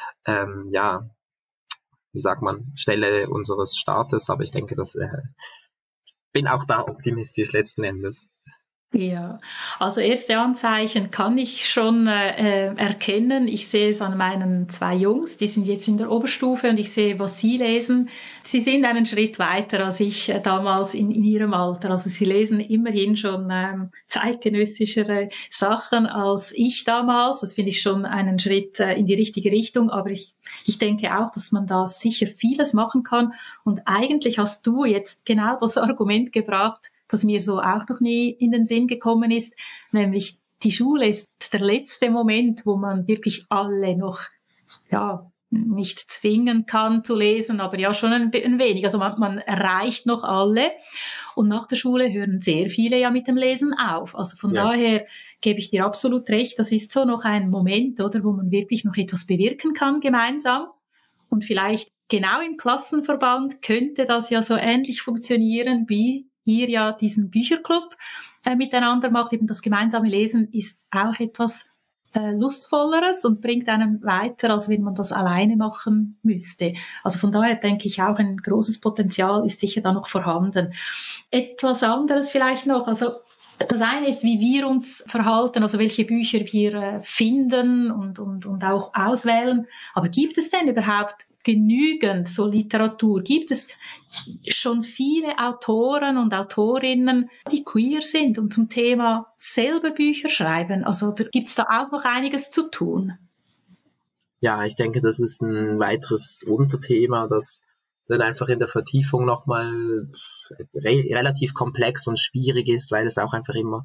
Speaker 1: Stelle unseres Staates, aber ich denke, bin auch da optimistisch letzten Endes.
Speaker 2: Ja, also erste Anzeichen kann ich schon erkennen. Ich sehe es an meinen 2 Jungs, die sind jetzt in der Oberstufe und ich sehe, was sie lesen. Sie sind einen Schritt weiter als ich damals in ihrem Alter. Also sie lesen immerhin schon zeitgenössischere Sachen als ich damals. Das finde ich schon einen Schritt in die richtige Richtung. Aber ich denke auch, dass man da sicher vieles machen kann. Und eigentlich hast du jetzt genau das Argument gebracht, das mir so auch noch nie in den Sinn gekommen ist, nämlich die Schule ist der letzte Moment, wo man wirklich alle noch nicht zwingen kann zu lesen, aber ja schon ein wenig. Also man erreicht noch alle und nach der Schule hören sehr viele ja mit dem Lesen auf. Also von daher gebe ich dir absolut recht, das ist so noch ein Moment, oder, wo man wirklich noch etwas bewirken kann gemeinsam und vielleicht genau im Klassenverband könnte das ja so ähnlich funktionieren, wie ihr ja diesen Bücherclub miteinander macht. Eben das gemeinsame Lesen ist auch etwas Lustvolleres und bringt einem weiter, als wenn man das alleine machen müsste. Also von daher denke ich auch, ein großes Potenzial ist sicher da noch vorhanden. Etwas anderes vielleicht noch, also das eine ist, wie wir uns verhalten, also welche Bücher wir finden und auch auswählen. Aber gibt es denn überhaupt genügend so Literatur? Gibt es schon viele Autoren und Autorinnen, die queer sind und zum Thema selber Bücher schreiben? Also gibt es da auch noch einiges zu tun?
Speaker 1: Ja, ich denke, das ist ein weiteres Unterthema, das dann einfach in der Vertiefung nochmal relativ komplex und schwierig ist, weil es auch einfach immer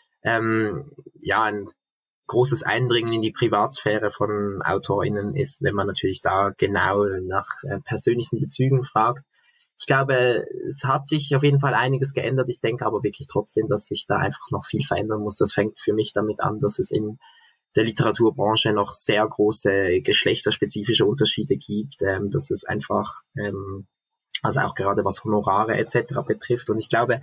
Speaker 1: ein großes Eindringen in die Privatsphäre von AutorInnen ist, wenn man natürlich da genau nach persönlichen Bezügen fragt. Ich glaube, es hat sich auf jeden Fall einiges geändert. Ich denke aber wirklich trotzdem, dass sich da einfach noch viel verändern muss. Das fängt für mich damit an, dass es in der Literaturbranche noch sehr große geschlechterspezifische Unterschiede gibt, dass es einfach, also auch gerade was Honorare etc. betrifft. Und ich glaube,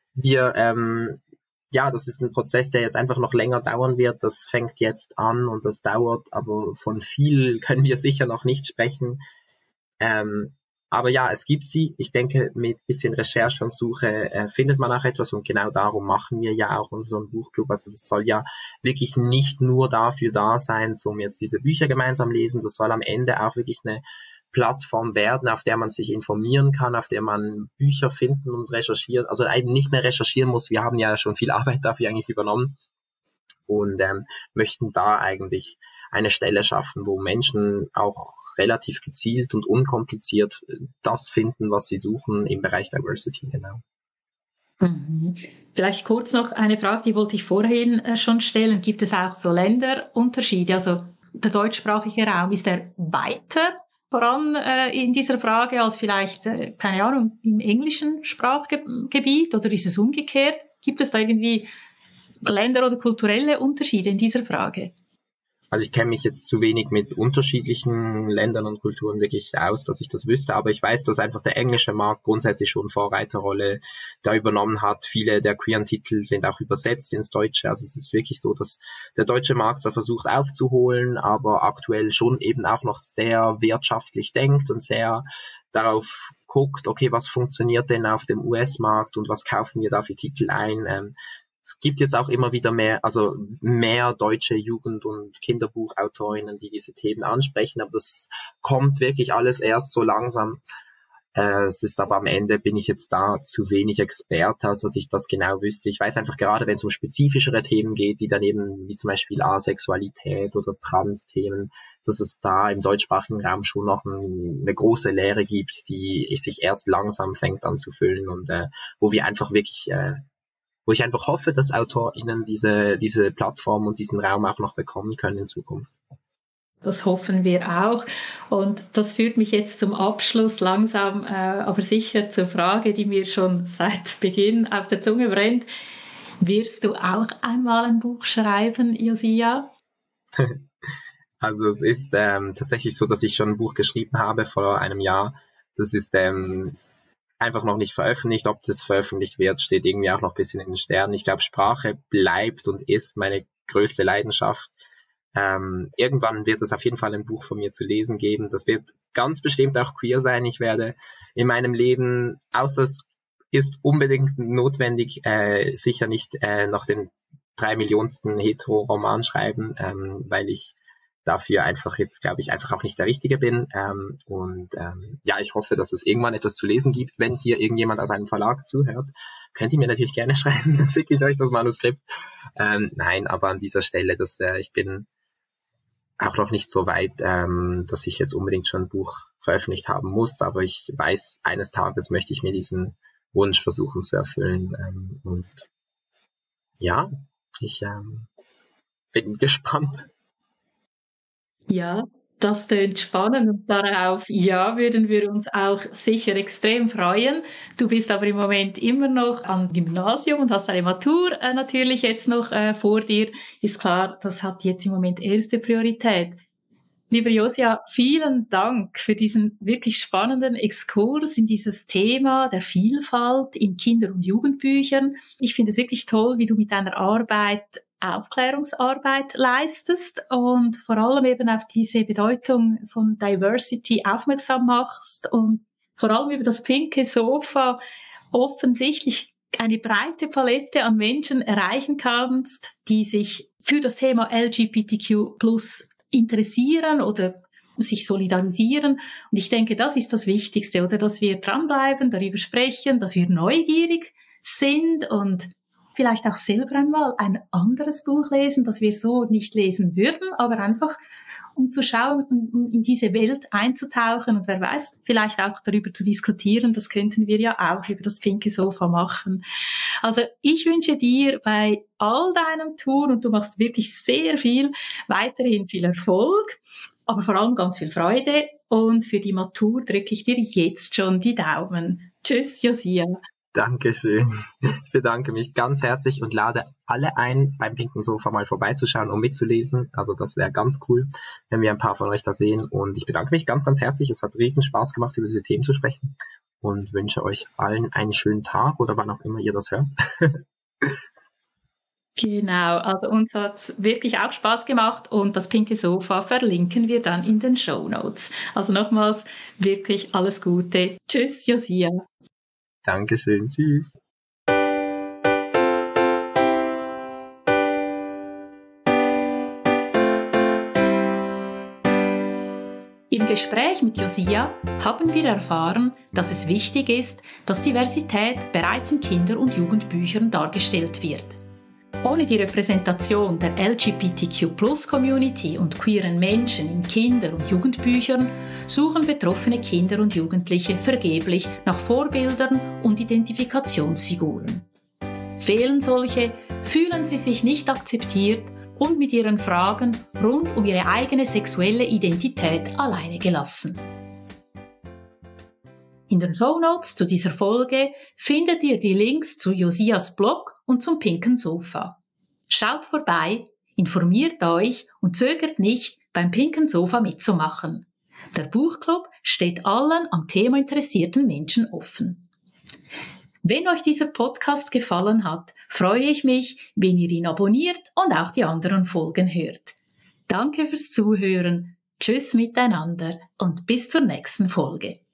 Speaker 1: das ist ein Prozess, der jetzt einfach noch länger dauern wird. Das fängt jetzt an und das dauert, aber von viel können wir sicher noch nicht sprechen. Aber ja, es gibt sie. Ich denke, mit bisschen Recherche und Suche findet man auch etwas und genau darum machen wir ja auch unseren Buchclub. Also es soll ja wirklich nicht nur dafür da sein, so um jetzt diese Bücher gemeinsam lesen. Das soll am Ende auch wirklich eine Plattform werden, auf der man sich informieren kann, auf der man Bücher finden und recherchieren, also eben nicht mehr recherchieren muss. Wir haben ja schon viel Arbeit dafür eigentlich übernommen und möchten da eigentlich eine Stelle schaffen, wo Menschen auch relativ gezielt und unkompliziert das finden, was sie suchen im Bereich Diversity, genau.
Speaker 2: Mhm. Vielleicht kurz noch eine Frage, die wollte ich vorhin schon stellen. Gibt es auch so Länderunterschiede? Also der deutschsprachige Raum, ist er weiter voran in dieser Frage als vielleicht, keine Ahnung, im englischen Sprachgebiet oder ist es umgekehrt? Gibt es da irgendwie Länder- oder kulturelle Unterschiede in dieser Frage?
Speaker 1: Also ich kenne mich jetzt zu wenig mit unterschiedlichen Ländern und Kulturen wirklich aus, dass ich das wüsste, aber ich weiß, dass einfach der englische Markt grundsätzlich schon Vorreiterrolle da übernommen hat. Viele der queeren Titel sind auch übersetzt ins Deutsche, also es ist wirklich so, dass der deutsche Markt da versucht aufzuholen, aber aktuell schon eben auch noch sehr wirtschaftlich denkt und sehr darauf guckt, okay, was funktioniert denn auf dem US-Markt und was kaufen wir da für Titel ein. Es gibt jetzt auch immer wieder mehr deutsche Jugend- und Kinderbuchautorinnen, die diese Themen ansprechen, aber das kommt wirklich alles erst so langsam. Es ist aber am Ende bin ich jetzt da zu wenig Experte, als dass ich das genau wüsste. Ich weiß einfach gerade, wenn es um spezifischere Themen geht, die dann eben wie zum Beispiel Asexualität oder Trans-Themen, dass es da im deutschsprachigen Raum schon noch eine große Leere gibt, die sich erst langsam fängt an zu füllen und wo wir einfach wirklich wo ich einfach hoffe, dass AutorInnen diese Plattform und diesen Raum auch noch bekommen können in Zukunft.
Speaker 2: Das hoffen wir auch. Und das führt mich jetzt zum Abschluss langsam, aber sicher zur Frage, die mir schon seit Beginn auf der Zunge brennt. Wirst du auch einmal ein Buch schreiben, Josia?
Speaker 1: Also es ist tatsächlich so, dass ich schon ein Buch geschrieben habe vor einem Jahr. Das ist einfach noch nicht veröffentlicht. Ob das veröffentlicht wird, steht irgendwie auch noch ein bisschen in den Sternen. Ich glaube, Sprache bleibt und ist meine größte Leidenschaft. Irgendwann wird es auf jeden Fall ein Buch von mir zu lesen geben. Das wird ganz bestimmt auch queer sein. Ich werde in meinem Leben, außer es ist unbedingt notwendig, sicher nicht noch den 3 Millionsten Hetero-Roman schreiben, weil ich dafür einfach jetzt, glaube ich, einfach auch nicht der Richtige bin. Ich hoffe, dass es irgendwann etwas zu lesen gibt. Wenn hier irgendjemand aus einem Verlag zuhört, könnt ihr mir natürlich gerne schreiben, dann schicke ich euch das Manuskript. Nein, aber an dieser Stelle, ich bin auch noch nicht so weit, dass ich jetzt unbedingt schon ein Buch veröffentlicht haben muss, aber ich weiß, eines Tages möchte ich mir diesen Wunsch versuchen zu erfüllen. Ich bin gespannt.
Speaker 2: Ja, Das tönt spannend und darauf, ja, würden wir uns auch sicher extrem freuen. Du bist aber im Moment immer noch am Gymnasium und hast eine Matur natürlich jetzt noch vor dir. Ist klar, das hat jetzt im Moment erste Priorität. Lieber Josia, vielen Dank für diesen wirklich spannenden Exkurs in dieses Thema der Vielfalt in Kinder- und Jugendbüchern. Ich finde es wirklich toll, wie du mit deiner Arbeit Aufklärungsarbeit leistest und vor allem eben auf diese Bedeutung von Diversity aufmerksam machst und vor allem über das pinke Sofa offensichtlich eine breite Palette an Menschen erreichen kannst, die sich für das Thema LGBTQ+ interessieren oder sich solidarisieren. Und ich denke, das ist das Wichtigste, oder? Dass wir dranbleiben, darüber sprechen, dass wir neugierig sind und vielleicht auch selber einmal ein anderes Buch lesen, das wir so nicht lesen würden, aber einfach um zu schauen, um in diese Welt einzutauchen und wer weiß, vielleicht auch darüber zu diskutieren. Das könnten wir ja auch über das pinke Sofa machen. Also ich wünsche dir bei all deinem Tun, und du machst wirklich sehr viel, weiterhin viel Erfolg, aber vor allem ganz viel Freude. Und für die Matur drücke ich dir jetzt schon die Daumen. Tschüss, Josia.
Speaker 1: Dankeschön. Ich bedanke mich ganz herzlich und lade alle ein, beim pinken Sofa mal vorbeizuschauen, um mitzulesen. Also das wäre ganz cool, wenn wir ein paar von euch da sehen. Und ich bedanke mich ganz, ganz herzlich. Es hat riesen Spaß gemacht, über diese Themen zu sprechen und wünsche euch allen einen schönen Tag oder wann auch immer ihr das hört.
Speaker 2: Genau, also uns hat's wirklich auch Spaß gemacht und das pinke Sofa verlinken wir dann in den Shownotes. Also nochmals wirklich alles Gute. Tschüss, Josia.
Speaker 1: Dankeschön. Tschüss.
Speaker 2: Im Gespräch mit Josia haben wir erfahren, dass es wichtig ist, dass Diversität bereits in Kinder- und Jugendbüchern dargestellt wird. Ohne die Repräsentation der LGBTQ+-Community und queeren Menschen in Kinder- und Jugendbüchern suchen betroffene Kinder und Jugendliche vergeblich nach Vorbildern und Identifikationsfiguren. Fehlen solche, fühlen sie sich nicht akzeptiert und mit ihren Fragen rund um ihre eigene sexuelle Identität alleine gelassen. In den Shownotes zu dieser Folge findet ihr die Links zu Josias Blog und zum pinken Sofa. Schaut vorbei, informiert euch und zögert nicht, beim pinken Sofa mitzumachen. Der Buchclub steht allen am Thema interessierten Menschen offen. Wenn euch dieser Podcast gefallen hat, freue ich mich, wenn ihr ihn abonniert und auch die anderen Folgen hört. Danke fürs Zuhören, tschüss miteinander und bis zur nächsten Folge.